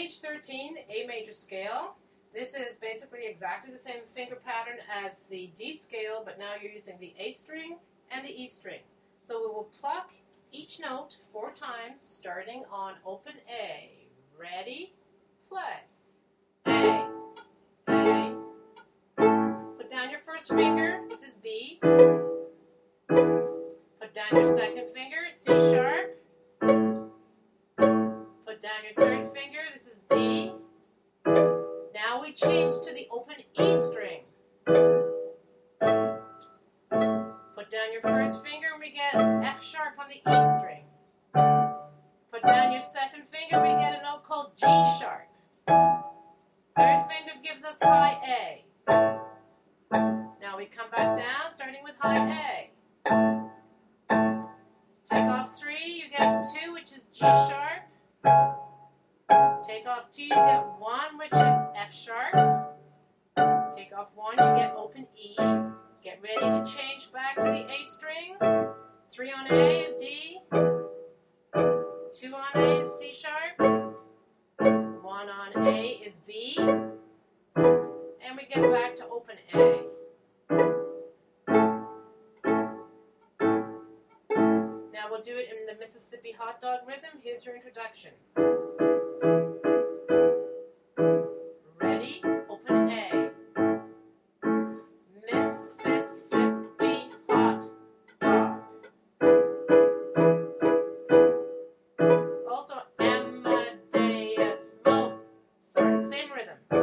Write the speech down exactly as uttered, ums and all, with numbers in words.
page thirteen, A major scale. This is basically exactly the same finger pattern as the D scale, but now you're using the A string and the E string. So we will pluck each note four times, starting on open A. Ready? Play. A, A. Put down your first finger. This is B. Put down your second finger, C sharp. Put down your third finger, this is D. Now we change to the open E string. Put down your first finger and we get F sharp on the E string. Put down your second finger, we get a note called G sharp. Third finger gives us high A. Now we come back down, starting with high A. Take off three, you get two, which is G sharp. Take off two, you get one, which is F sharp. Take off one, you get open E. Get ready to change back to the A string. Three on A is D. Two on A is C sharp. One on A is B. And we get back to open A. Now we'll do it in the Mississippi hot dog rhythm. Here's your introduction. Ready? Open A. Mississippi hot dog. Also Amadeus Mozart. Same rhythm.